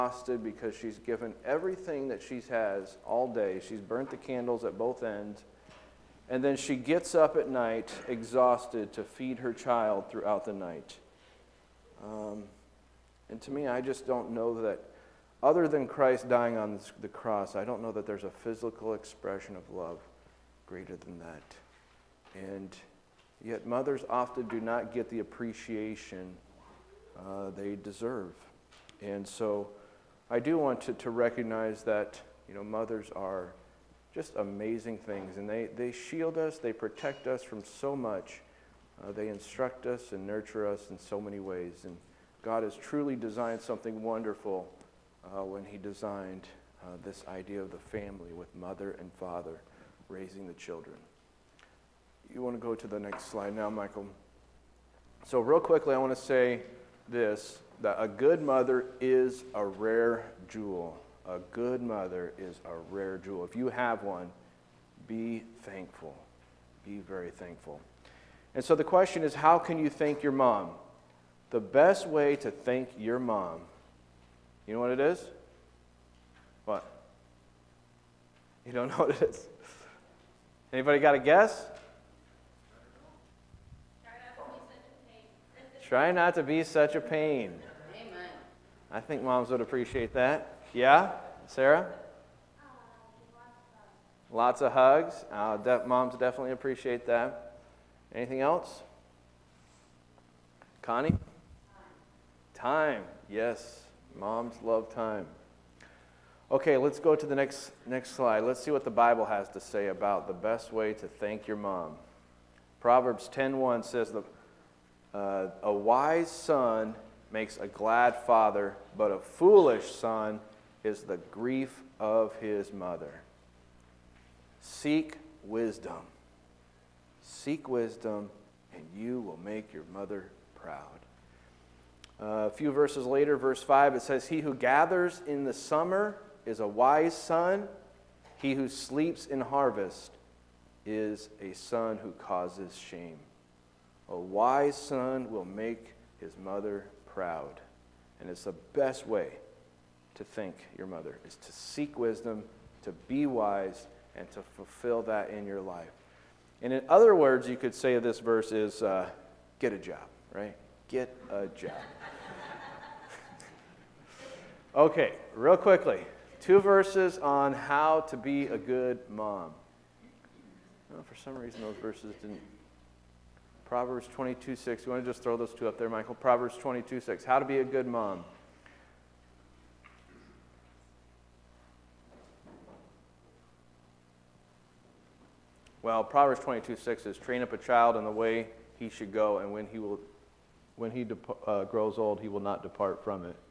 exhausted because she's given everything that she has all day. She's burnt the candles at both ends. And then she gets up at night exhausted to feed her child throughout the night. And to me, I just don't know that, other than Christ dying on the cross, I don't know that there's a physical expression of love greater than that. And yet mothers often do not get the appreciation they deserve. And so I do want to recognize that, mothers are just amazing things. And they shield us, they protect us from so much. They instruct us and nurture us in so many ways. And God has truly designed something wonderful when He designed this idea of the family with mother and father raising the children. You want to go to the next slide now, Michael? So real quickly, I want to say this, that a good mother is a rare jewel. A good mother is a rare jewel. If you have one, be thankful. Be very thankful. And so the question is, how can you thank your mom? The best way to thank your mom, you know what it is? What? You don't know what it is? Anybody got a guess? Try not to be such a pain. Amen. I think moms would appreciate that. Yeah? Sarah? Lots of hugs. Moms definitely appreciate that. Anything else? Connie? Time. Yes. Moms love time. Okay, let's go to the next slide. Let's see what the Bible has to say about the best way to thank your mom. Proverbs 10:1 says, a wise son makes a glad father, but a foolish son is the grief of his mother. Seek wisdom. Seek wisdom, and you will make your mother proud. A few verses later, verse 5, it says, he who gathers in the summer is a wise son. He who sleeps in harvest is a son who causes shame. A wise son will make his mother proud. And it's the best way to thank your mother, is to seek wisdom, to be wise, and to fulfill that in your life. And in other words, you could say this verse is, get a job, right? Get a job. Okay, real quickly, 2 verses on how to be a good mom. Oh, for some reason, those verses didn't. Proverbs 22:6. You want to just throw those 2 up there, Michael? Proverbs 22:6. How to be a good mom. Well, Proverbs 22:6 is, train up a child in the way he should go, and when he grows old, he will not depart from it.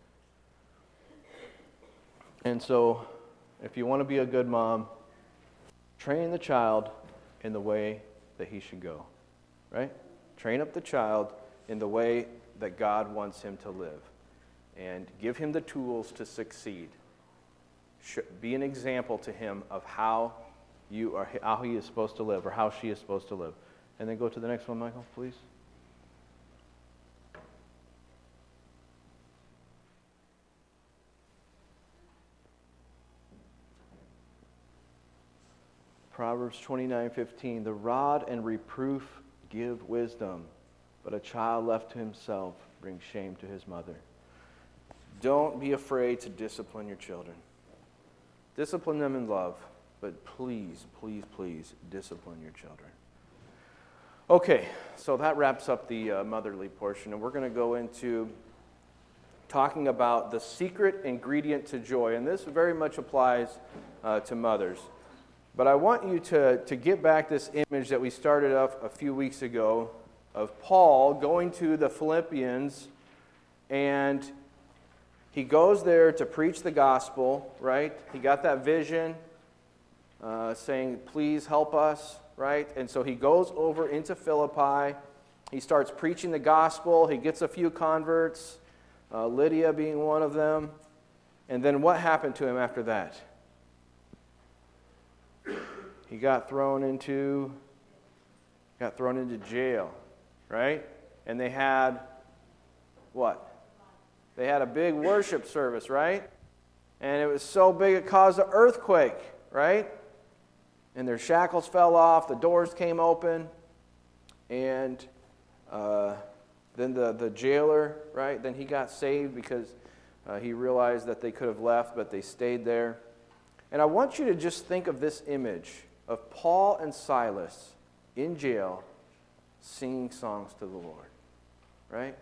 And so, if you want to be a good mom, train the child in the way that he should go, right? Train up the child in the way that God wants him to live, and give him the tools to succeed. Be an example to him of how he is supposed to live, or how she is supposed to live. And then go to the next one, Michael, please. Proverbs 29:15, the rod and reproof give wisdom, but a child left to himself brings shame to his mother. Don't be afraid to discipline your children. Discipline them in love, but please, please, please discipline your children. Okay, so that wraps up the motherly portion, and we're going to go into talking about the secret ingredient to joy, and this very much applies to mothers. But I want you to get back this image that we started off a few weeks ago of Paul going to the Philippians, and he goes there to preach the gospel, right? He got that vision saying, please help us, right? And so he goes over into Philippi. He starts preaching the gospel. He gets a few converts, Lydia being one of them. And then what happened to him after that? He got thrown into jail, right? And they had what? They had a big worship service, right? And it was so big it caused an earthquake, right? And their shackles fell off, the doors came open, and then the jailer, right, then he got saved because he realized that they could have left, but they stayed there. And I want you to just think of this image of Paul and Silas in jail singing songs to the Lord, right?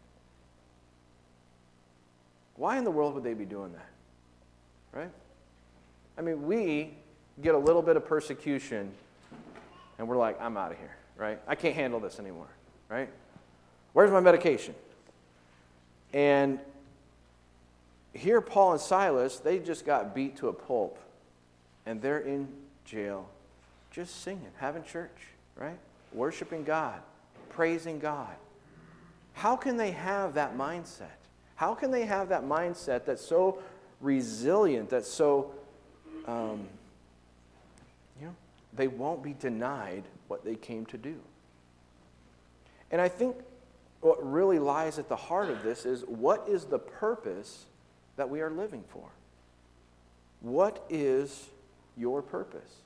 Why in the world would they be doing that, right? I mean, we get a little bit of persecution, and we're like, I'm out of here, right? I can't handle this anymore, right? Where's my medication? And here Paul and Silas, they just got beat to a pulp, and they're in jail just singing, having church, right? Worshiping God, praising God. How can they have that mindset? How can they have that mindset that's so resilient, that's so, they won't be denied what they came to do? And I think what really lies at the heart of this is, what is the purpose that we are living for? What is your purpose?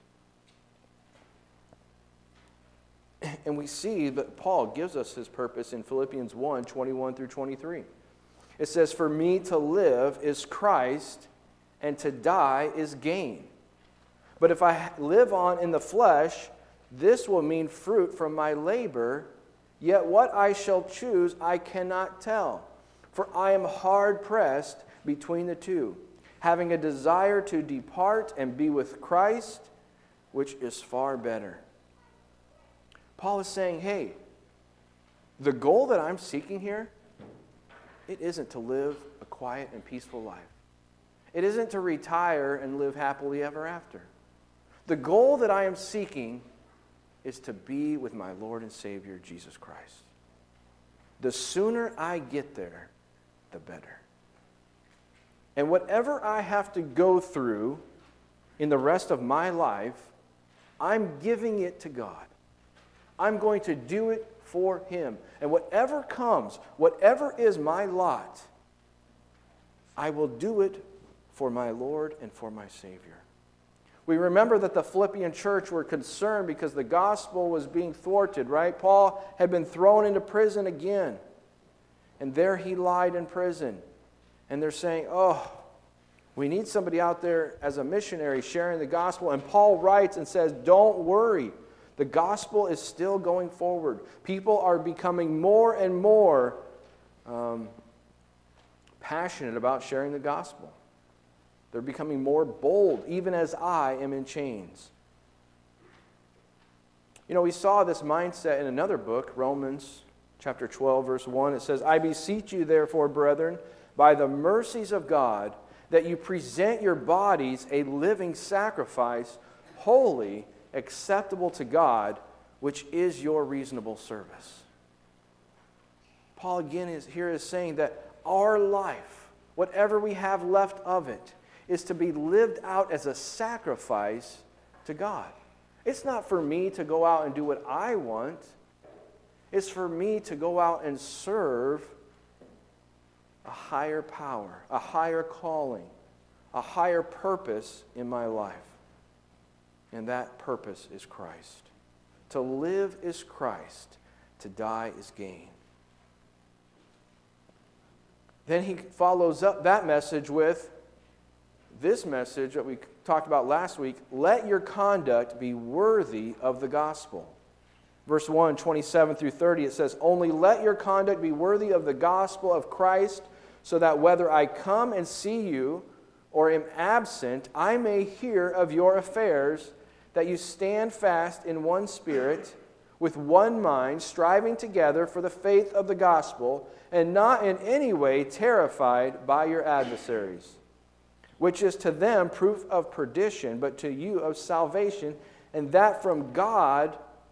And we see that Paul gives us his purpose in Philippians 1, 21 through 23. It says, "For me to live is Christ, and to die is gain. But if I live on in the flesh, this will mean fruit from my labor, yet what I shall choose I cannot tell. For I am hard-pressed between the two, having a desire to depart and be with Christ, which is far better." Paul is saying, hey, the goal that I'm seeking here, it isn't to live a quiet and peaceful life. It isn't to retire and live happily ever after. The goal that I am seeking is to be with my Lord and Savior, Jesus Christ. The sooner I get there, the better. And whatever I have to go through in the rest of my life, I'm giving it to God. I'm going to do it for Him. And whatever comes, whatever is my lot, I will do it for my Lord and for my Savior. We remember that the Philippian church were concerned because the gospel was being thwarted, right? Paul had been thrown into prison again. And there he lied in prison. And they're saying, oh, we need somebody out there as a missionary sharing the gospel. And Paul writes and says, don't worry. The gospel is still going forward. People are becoming more and more passionate about sharing the gospel. They're becoming more bold, even as I am in chains. You know, we saw this mindset in another book, Romans chapter 12, verse 1. It says, "I beseech you, therefore, brethren, by the mercies of God, that you present your bodies a living sacrifice, holy, acceptable to God, which is your reasonable service." Paul again is saying that our life, whatever we have left of it, is to be lived out as a sacrifice to God. It's not for me to go out and do what I want. It's for me to go out and serve a higher power, a higher calling, a higher purpose in my life. And that purpose is Christ. To live is Christ. To die is gain. Then he follows up that message with this message that we talked about last week: let your conduct be worthy of the gospel. Verse 1, 27 through 30, it says, "Only let your conduct be worthy of the gospel of Christ, so that whether I come and see you or am absent, I may hear of your affairs, that you stand fast in one spirit, with one mind, striving together for the faith of the gospel, and not in any way terrified by your adversaries, which is to them proof of perdition, but to you of salvation, and that from God.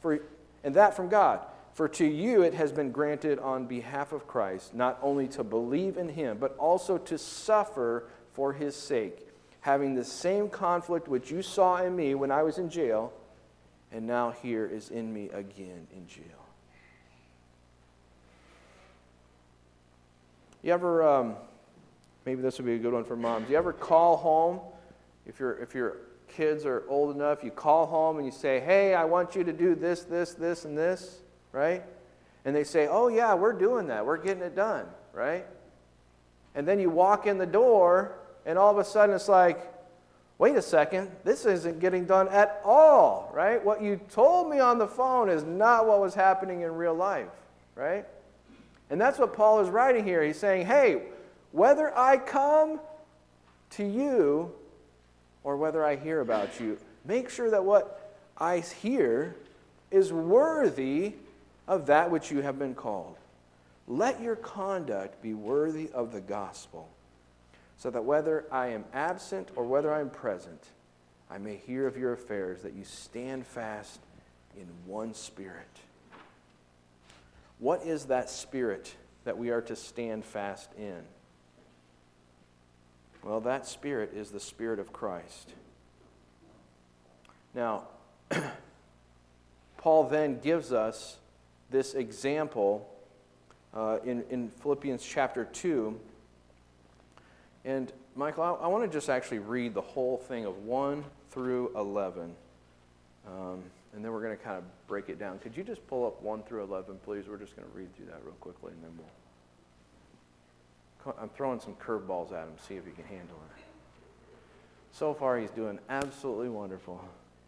For to you it has been granted on behalf of Christ, not only to believe in Him, but also to suffer for His sake, having the same conflict which you saw in me when I was in jail, and now here is in me again in jail." You ever maybe this would be a good one for moms. You ever call home, if your kids are old enough, you call home and you say, hey, I want you to do this, this, this, and this, right? And they say, oh yeah, we're doing that. We're getting it done, right? And then you walk in the door and all of a sudden it's like, wait a second, this isn't getting done at all, right? What you told me on the phone is not what was happening in real life, right? And that's what Paul is writing here. He's saying, hey, whether I come to you or whether I hear about you, make sure that what I hear is worthy of that which you have been called. Let your conduct be worthy of the gospel, so that whether I am absent or whether I am present, I may hear of your affairs, that you stand fast in one spirit. What is that spirit that we are to stand fast in? Well, that spirit is the Spirit of Christ. Now, Paul then gives us this example in Philippians chapter 2. And Michael, I want to just actually read the whole thing of 1 through 11. And then we're going to kind of break it down. Could you just pull up 1 through 11, please? We're just going to read through that real quickly, and then I'm throwing some curveballs at him, see if he can handle it. So far, he's doing absolutely wonderful.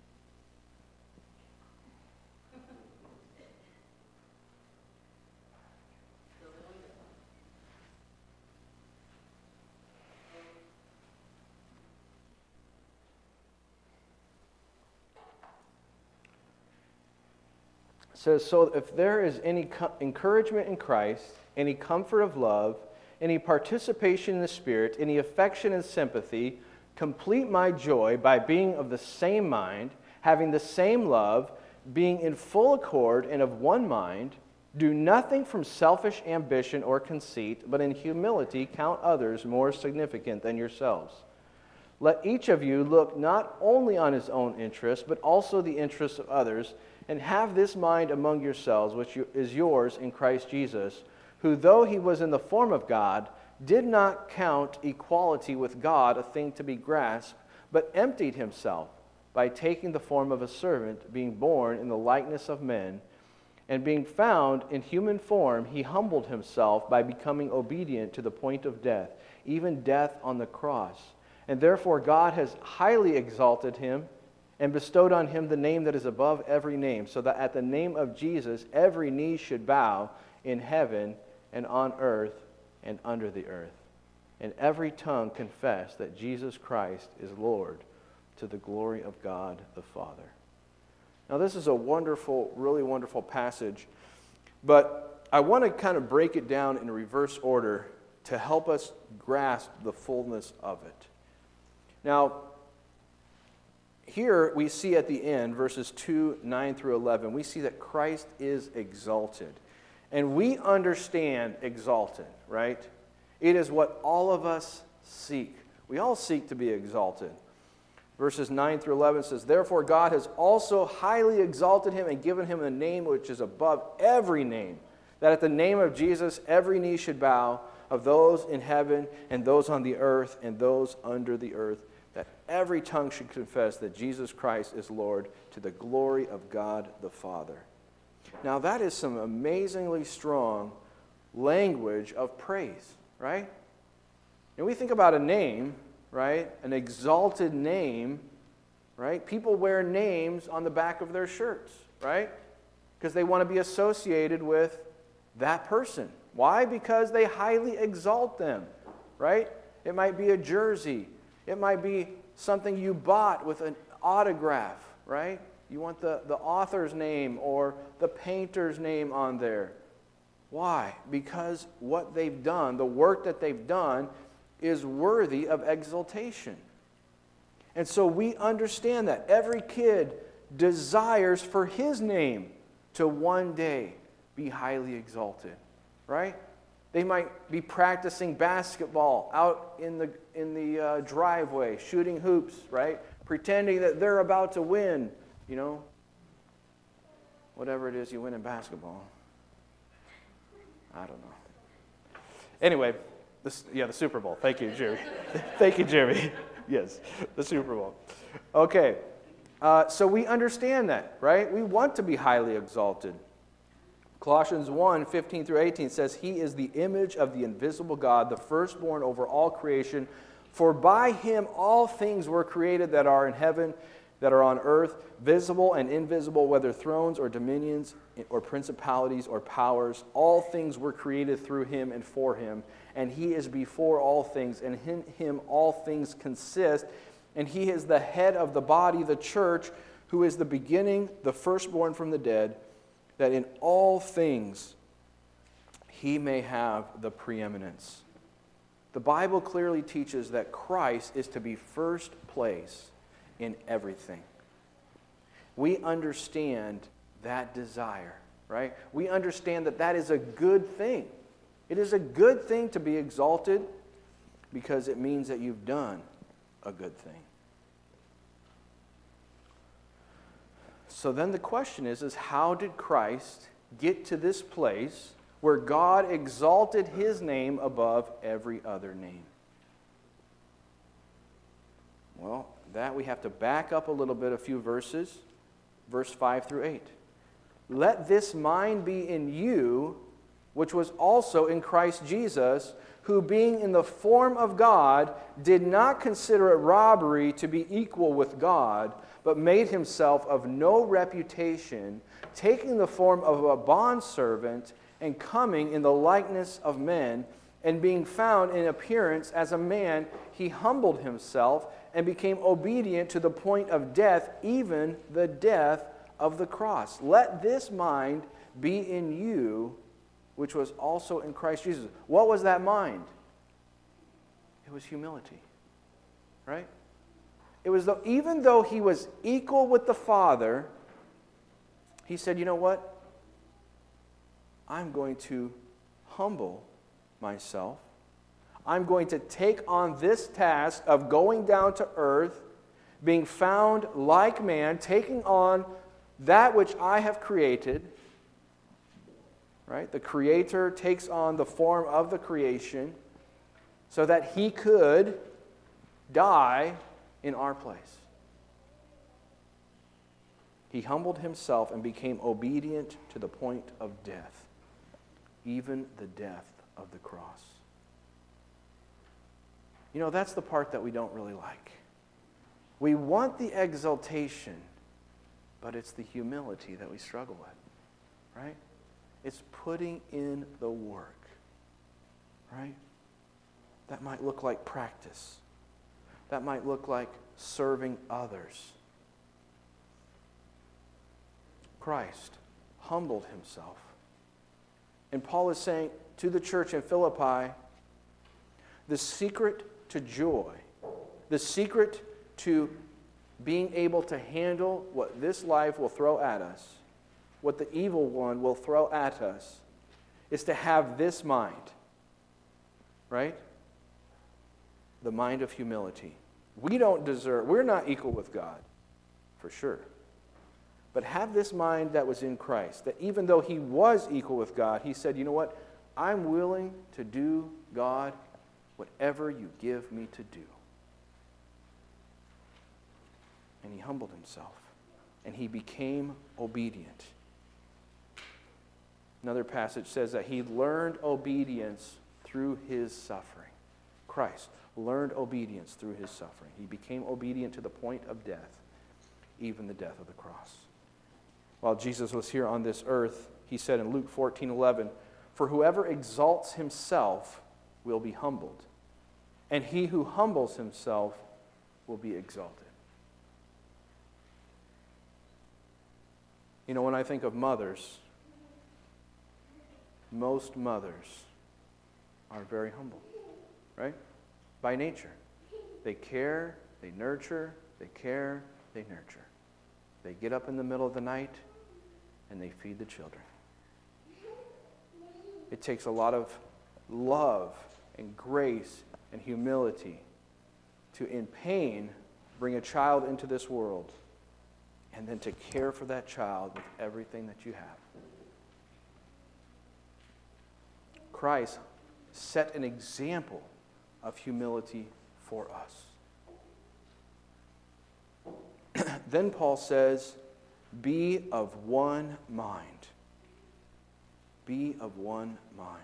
It says, so if there is any encouragement in Christ, any comfort of love, any participation in the Spirit, any affection and sympathy, complete my joy by being of the same mind, having the same love, being in full accord and of one mind. Do nothing from selfish ambition or conceit, but in humility count others more significant than yourselves. Let each of you look not only on his own interests, but also the interests of others, and have this mind among yourselves, which is yours in Christ Jesus, who, though he was in the form of God, did not count equality with God a thing to be grasped, but emptied himself by taking the form of a servant, being born in the likeness of men. And being found in human form, he humbled himself by becoming obedient to the point of death, even death on the cross. And therefore God has highly exalted him and bestowed on him the name that is above every name, so that at the name of Jesus every knee should bow in heaven and on earth and under the earth, and every tongue confess that Jesus Christ is Lord, to the glory of God the Father. Now this is a wonderful, really wonderful passage, but I want to kind of break it down in reverse order to help us grasp the fullness of it. Now, here we see at the end, verses 2, 9 through 11, we see that Christ is exalted. And we understand exalted, right? It is what all of us seek. We all seek to be exalted. Verses 9 through 11 says, therefore God has also highly exalted him and given him a name which is above every name, that at the name of Jesus every knee should bow, of those in heaven and those on the earth and those under the earth, that every tongue should confess that Jesus Christ is Lord, to the glory of God the Father. Now that is some amazingly strong language of praise, right? And we think about a name, right? An exalted name, right? People wear names on the back of their shirts, right? Because they want to be associated with that person. Why? Because they highly exalt them, right? It might be a jersey. It might be something you bought with an autograph, right? You want the author's name or the painter's name on there. Why? Because what they've done, the work that they've done, is worthy of exaltation. And so we understand that every kid desires for his name to one day be highly exalted, right? They might be practicing basketball out in the driveway, shooting hoops, right? Pretending that they're about to win, you know, whatever it is you win in basketball. I don't know. Anyway, The Super Bowl. Thank you, Jeremy. Thank you, Jeremy. Yes, the Super Bowl. Okay, so we understand that, right? We want to be highly exalted. Colossians 1:15 through 18 says, He is the image of the invisible God, the firstborn over all creation. For by Him all things were created that are in heaven, that are on earth, visible and invisible, whether thrones or dominions or principalities or powers. All things were created through Him and for Him. And He is before all things, and in Him all things consist. And He is the head of the body, the church, who is the beginning, the firstborn from the dead, that in all things He may have the preeminence. The Bible clearly teaches that Christ is to be first place in everything. We understand that desire, right? We understand that that is a good thing. It is a good thing to be exalted because it means that you've done a good thing. So then the question is how did Christ get to this place where God exalted His name above every other name? Well, that we have to back up a little bit, a few verses, verse 5 through 8. Let this mind be in you, which was also in Christ Jesus, who being in the form of God, did not consider it robbery to be equal with God, but made Himself of no reputation, taking the form of a bondservant and coming in the likeness of men, and being found in appearance as a man, He humbled Himself and became obedient to the point of death, even the death of the cross. Let this mind be in you, which was also in Christ Jesus. What was that mind? It was humility, right? It was even though He was equal with the Father, He said, you know what? I'm going to humble myself. I'm going to take on this task of going down to earth, being found like man, taking on that which I have created. Right? The Creator takes on the form of the creation so that He could die in our place. He humbled Himself and became obedient to the point of death, even the death of the cross. You know, that's the part that we don't really like. We want the exaltation, but it's the humility that we struggle with, right? It's putting in the work, right? That might look like practice. That might look like serving others. Christ humbled Himself. And Paul is saying to the church in Philippi, the secret to joy, the secret to being able to handle what this life will throw at us, what the evil one will throw at us, is to have this mind, right? The mind of humility. We're not equal with God, for sure. But have this mind that was in Christ, that even though He was equal with God, He said, you know what? I'm willing to do, God, whatever you give me to do. And He humbled Himself, and He became obedient. Another passage says that He learned obedience through His suffering. Christ learned obedience through His suffering. He became obedient to the point of death, even the death of the cross. While Jesus was here on this earth, He said in Luke 14:11, "For whoever exalts himself will be humbled, and he who humbles himself will be exalted." You know, when I think of mothers, most mothers are very humble, right? By nature. They care, they nurture, they care, they nurture. They get up in the middle of the night and they feed the children. It takes a lot of love and grace and humility to, in pain, bring a child into this world and then to care for that child with everything that you have. Christ set an example of humility for us. Then Paul says, be of one mind. Be of one mind.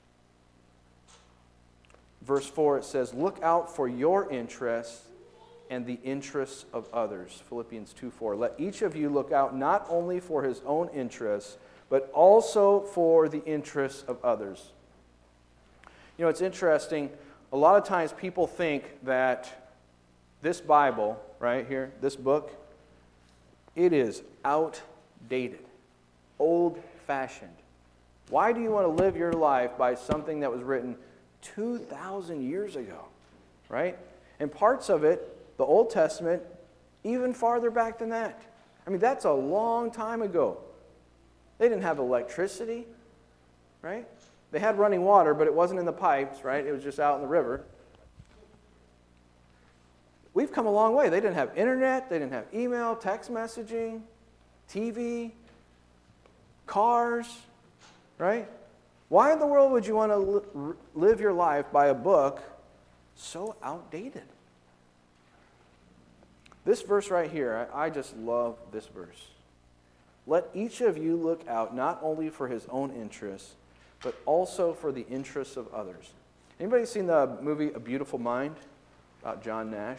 Verse 4, it says, look out for your interests and the interests of others. Philippians 2:4. Let each of you look out not only for his own interests, but also for the interests of others. You know, it's interesting. A lot of times people think that this Bible, right here, this book, it is outdated, old-fashioned. Why do you want to live your life by something that was written 2,000 years ago, right? And parts of it, the Old Testament, even farther back than that. I mean, that's a long time ago. They didn't have electricity, right? They had running water, but it wasn't in the pipes, right? It was just out in the river. We've come a long way. They didn't have internet. They didn't have email, text messaging, TV, cars, right? Why in the world would you want to live your life by a book so outdated? This verse right here, I just love this verse. Let each of you look out not only for his own interests, but also for the interests of others. Anybody seen the movie A Beautiful Mind about John Nash?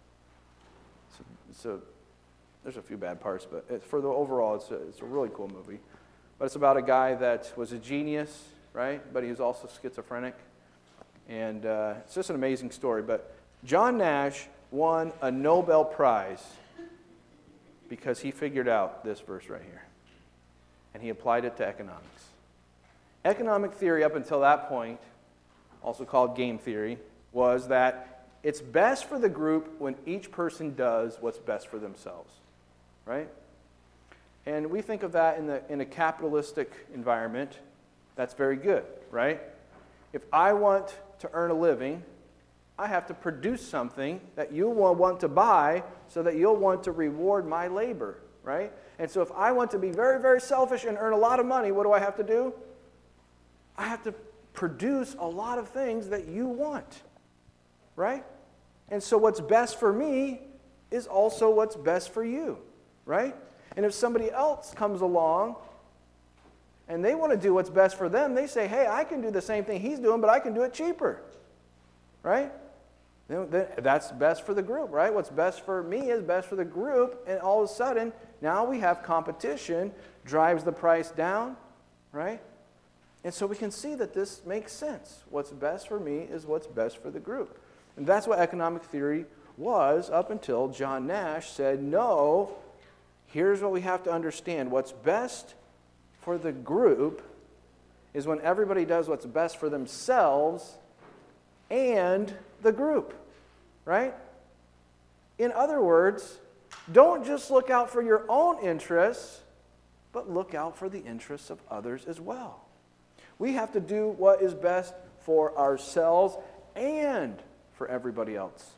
There's a few bad parts, but for the overall, it's a really cool movie. But it's about a guy that was a genius, right? But he was also schizophrenic. And it's just an amazing story. But John Nash won a Nobel Prize because he figured out this verse right here. And he applied it to economics. Economic theory up until that point, also called game theory, was that it's best for the group when each person does what's best for themselves, right? And we think of that in a capitalistic environment. That's very good, right? If I want to earn a living, I have to produce something that you will want to buy so that you'll want to reward my labor, right? And so if I want to be very, very selfish and earn a lot of money, what do I have to do? I have to produce a lot of things that you want, right? And so what's best for me is also what's best for you, right? And if somebody else comes along and they want to do what's best for them, they say, hey, I can do the same thing he's doing, but I can do it cheaper, right? That's best for the group, right? What's best for me is best for the group, and all of a sudden, now we have competition, drives the price down, right? And so we can see that this makes sense. What's best for me is what's best for the group. And that's what economic theory was up until John Nash said, no, here's what we have to understand. What's best for the group is when everybody does what's best for themselves and the group, right? In other words, don't just look out for your own interests, but look out for the interests of others as well. We have to do what is best for ourselves and for everybody else.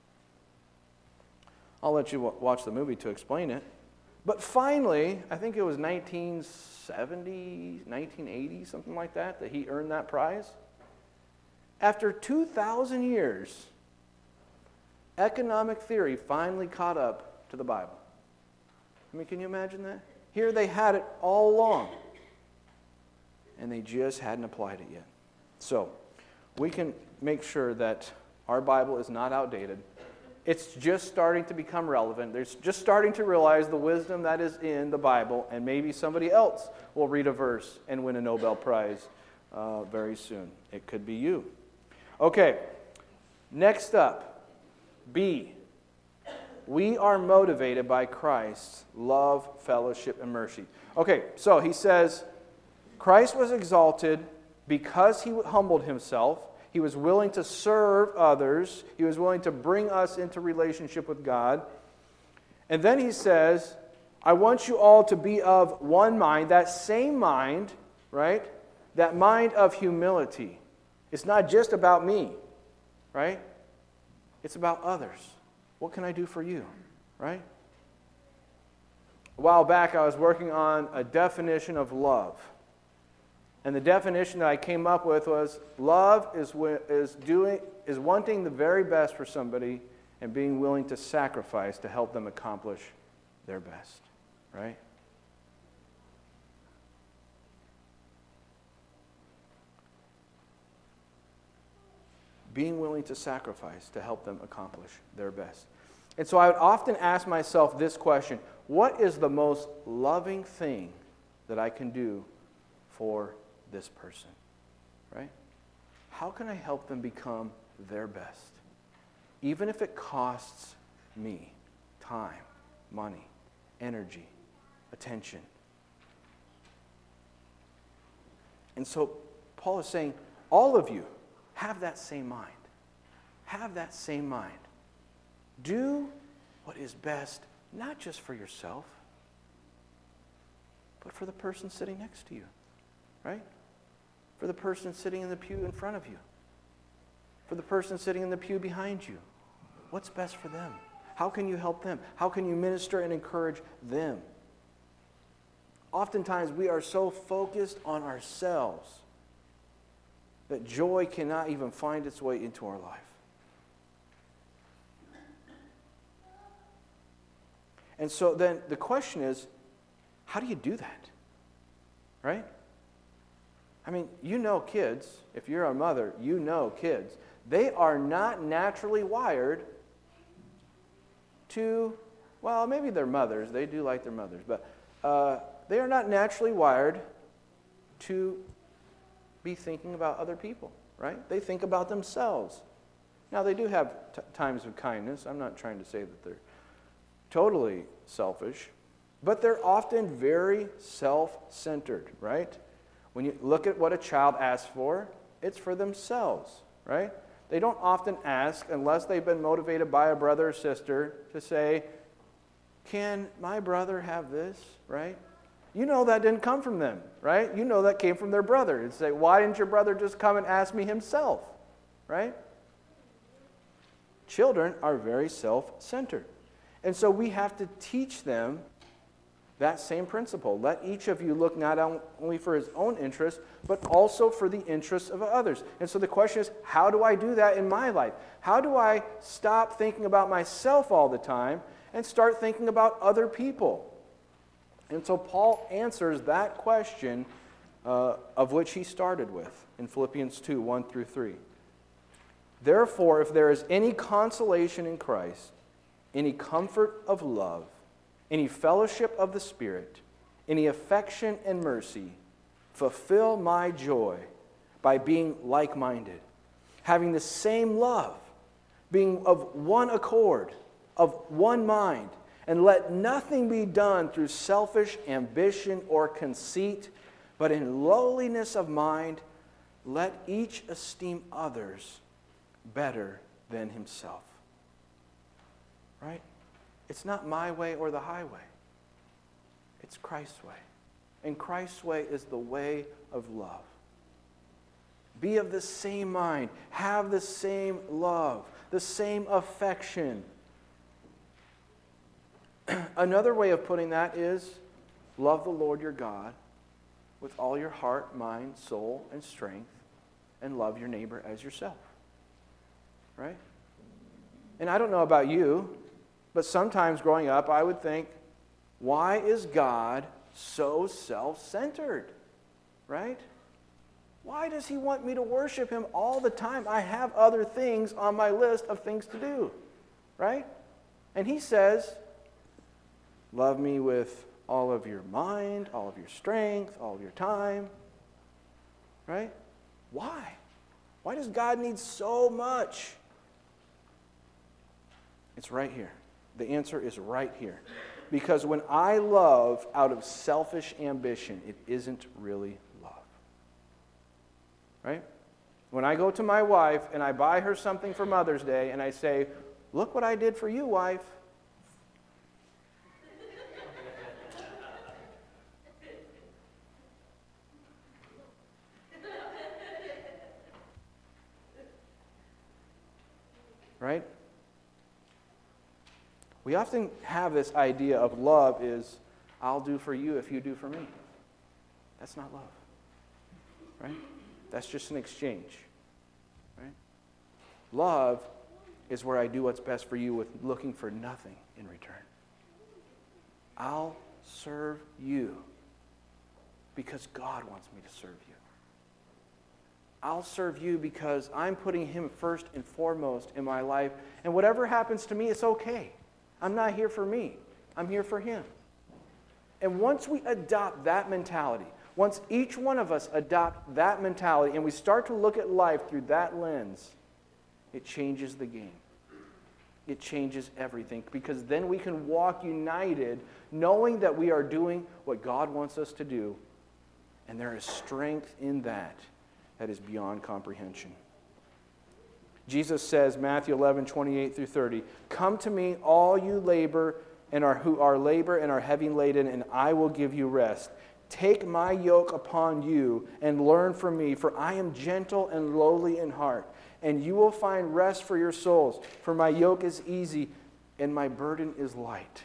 I'll let you watch the movie to explain it. But finally, I think it was 1970, 1980, something like that he earned that prize. After 2,000 years, economic theory finally caught up to the Bible. I mean, can you imagine that? Here they had it all along, and they just hadn't applied it yet. So, we can make sure that our Bible is not outdated. It's just starting to become relevant. They're just starting to realize the wisdom that is in the Bible, and maybe somebody else will read a verse and win a Nobel Prize very soon. It could be you. Okay, next up, B. We are motivated by Christ's love, fellowship, and mercy. Okay, so he says, Christ was exalted because he humbled himself. He was willing to serve others. He was willing to bring us into relationship with God. And then he says, I want you all to be of one mind, that same mind, right? That mind of humility. It's not just about me, right? It's about others. What can I do for you, right? A while back, I was working on a definition of love. And the definition that I came up with was love is wanting the very best for somebody and being willing to sacrifice to help them accomplish their best, right? Being willing to sacrifice to help them accomplish their best. And so I would often ask myself this question: what is the most loving thing that I can do for this person? Right? How can I help them become their best? Even if it costs me time, money, energy, attention. And so Paul is saying, all of you, have that same mind. Have that same mind. Do what is best, not just for yourself, but for the person sitting next to you, right? For the person sitting in the pew in front of you. For the person sitting in the pew behind you. What's best for them? How can you help them? How can you minister and encourage them? Oftentimes we are so focused on ourselves that joy cannot even find its way into our life. And so then the question is, how do you do that? Right? I mean, you know kids, if you're a mother, you know kids. They are not naturally wired to, well, maybe they're mothers. They do like their mothers. But they are not naturally wired to be thinking about other people, right? They think about themselves. Now, they do have times of kindness. I'm not trying to say that they're totally selfish, but they're often very self-centered, right? When you look at what a child asks for, it's for themselves, right? They don't often ask, unless they've been motivated by a brother or sister, to say, can my brother have this, right? You know that didn't come from them, right? You know that came from their brother. And say, why didn't your brother just come and ask me himself, right? Children are very self-centered. And so we have to teach them that same principle. Let each of you look not only for his own interest, but also for the interests of others. And so the question is, how do I do that in my life? How do I stop thinking about myself all the time and start thinking about other people? And so Paul answers that question of which he started with in Philippians 2, 1 through 3. Therefore, if there is any consolation in Christ, any comfort of love, any fellowship of the Spirit, any affection and mercy, fulfill my joy by being like-minded, having the same love, being of one accord, of one mind, and let nothing be done through selfish ambition or conceit, but in lowliness of mind, let each esteem others better than himself. Right? It's not my way or the highway. It's Christ's way. And Christ's way is the way of love. Be of the same mind. Have the same love. The same affection. Another way of putting that is love the Lord your God with all your heart, mind, soul, and strength, and love your neighbor as yourself. Right? And I don't know about you, but sometimes growing up I would think, why is God so self-centered? Right? Why does he want me to worship him all the time? I have other things on my list of things to do. Right? And he says, love me with all of your mind, all of your strength, all of your time. Right? Why? Why does God need so much? It's right here. The answer is right here. Because when I love out of selfish ambition, it isn't really love. Right? When I go to my wife and I buy her something for Mother's Day and I say, look what I did for you, wife. Right? We often have this idea of love is, I'll do for you if you do for me. That's not love. right? That's just an exchange, right? Love is where I do what's best for you with looking for nothing in return. I'll serve you because God wants me to serve you. I'll serve you because I'm putting him first and foremost in my life. And whatever happens to me, it's okay. I'm not here for me. I'm here for him. And once we adopt that mentality, once each one of us adopt that mentality and we start to look at life through that lens, it changes the game. It changes everything, because then we can walk united knowing that we are doing what God wants us to do, and there is strength in that is beyond comprehension. Jesus says, Matthew 11:28-30, "Come to me, all you labor and who are labor and are heavy laden, and I will give you rest. Take my yoke upon you and learn from me, for I am gentle and lowly in heart, and you will find rest for your souls. For my yoke is easy and my burden is light."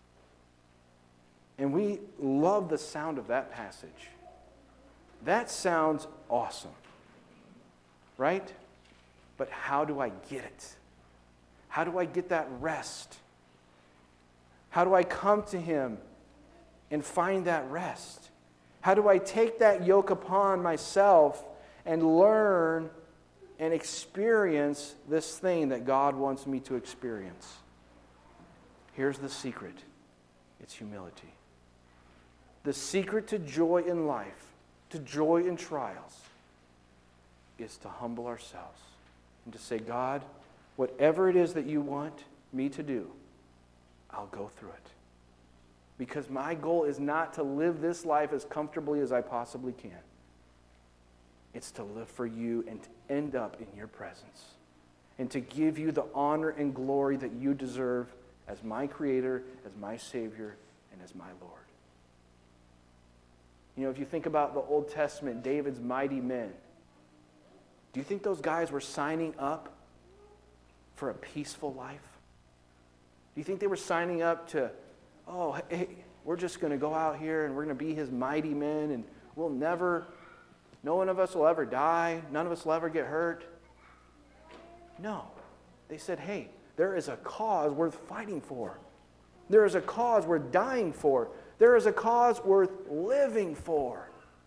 And we love the sound of that passage. That sounds awesome, right? But how do I get it? How do I get that rest? How do I come to him and find that rest? How do I take that yoke upon myself and learn and experience this thing that God wants me to experience? Here's the secret. It's humility. The secret to joy in life, to joy in trials, is to humble ourselves and to say, God, whatever it is that you want me to do, I'll go through it. Because my goal is not to live this life as comfortably as I possibly can. It's to live for you and to end up in your presence and to give you the honor and glory that you deserve as my Creator, as my Savior, and as my Lord. You know, if you think about the Old Testament, David's mighty men, do you think those guys were signing up for a peaceful life? Do you think they were signing up to, oh, hey, we're just going to go out here and we're going to be his mighty men and no one of us will ever die, none of us will ever get hurt? No. They said, hey, there is a cause worth fighting for. There is a cause worth dying for. There is a cause worth living for.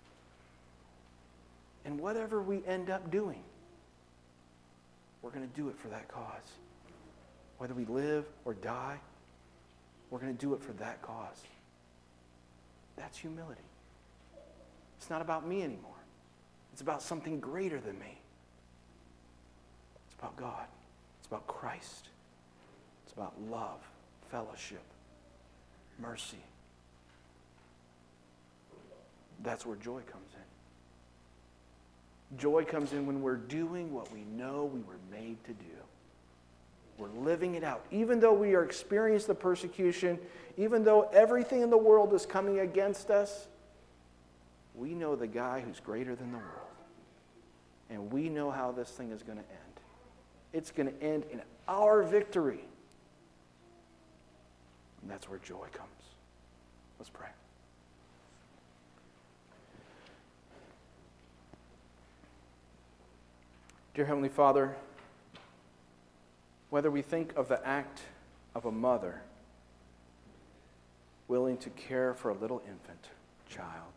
And whatever we end up doing, we're going to do it for that cause. Whether we live or die, we're going to do it for that cause. That's humility. It's not about me anymore. It's about something greater than me. It's about God. It's about Christ. It's about love, fellowship, mercy. That's where joy comes in. Joy comes in when we're doing what we know we were made to do. We're living it out. Even though we are experiencing the persecution, even though everything in the world is coming against us, we know the guy who's greater than the world. And we know how this thing is going to end. It's going to end in our victory. And that's where joy comes. Let's pray. Dear Heavenly Father, whether we think of the act of a mother willing to care for a little infant child,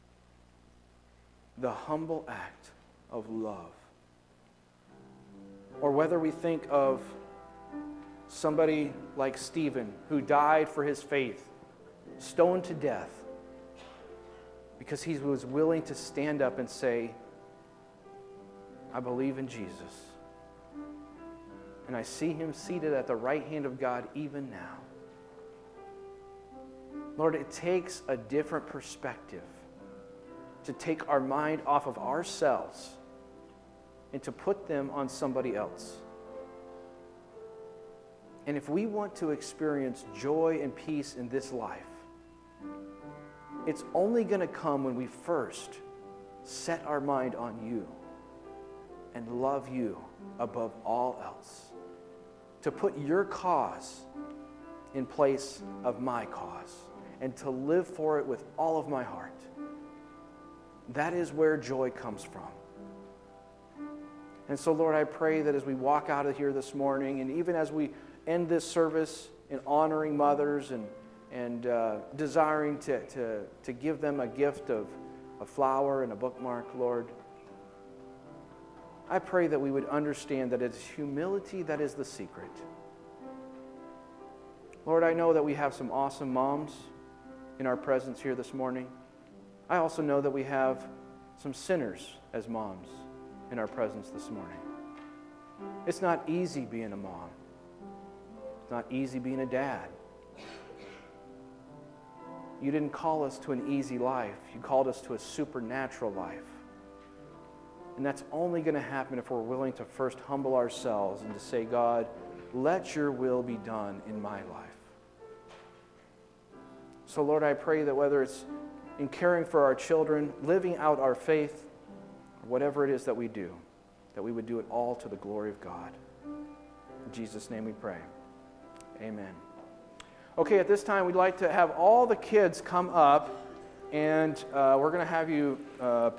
the humble act of love, or whether we think of somebody like Stephen who died for his faith, stoned to death, because he was willing to stand up and say, I believe in Jesus. And I see him seated at the right hand of God even now. Lord, it takes a different perspective to take our mind off of ourselves and to put them on somebody else. And if we want to experience joy and peace in this life, it's only going to come when we first set our mind on you and love you above all else. To put your cause in place of my cause and to live for it with all of my heart. that is where joy comes from. And so, Lord, I pray that as we walk out of here this morning, and even as we end this service in honoring mothers and desiring to give them a gift of a flower and a bookmark, Lord, I pray that we would understand that it's humility that is the secret. Lord, I know that we have some awesome moms in our presence here this morning. I also know that we have some sinners as moms in our presence this morning. It's not easy being a mom. It's not easy being a dad. You didn't call us to an easy life. You called us to a supernatural life. And that's only going to happen if we're willing to first humble ourselves and to say, God, let your will be done in my life. So, Lord, I pray that whether it's in caring for our children, living out our faith, or whatever it is that we do, that we would do it all to the glory of God. In Jesus' name we pray. Amen. Okay, at this time, we'd like to have all the kids come up, and we're going to have you